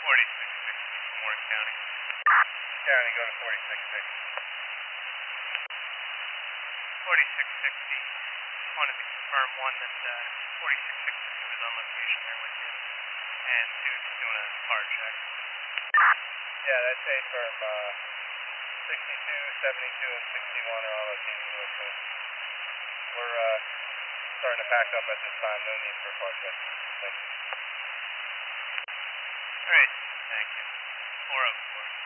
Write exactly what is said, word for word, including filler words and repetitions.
forty-six sixty from Warren County. County, go to forty-six sixty. forty-six sixty. Just wanted to confirm, one, that uh, forty-six sixty-two is on location there with you, and two, just doing a car check. Yeah, that's A firm. Uh, sixty-two, seventy-two, and sixty-one are all located with us. We're uh, starting to pack up at this time. No need for car check. Thank you. All right, thank you. four oh four.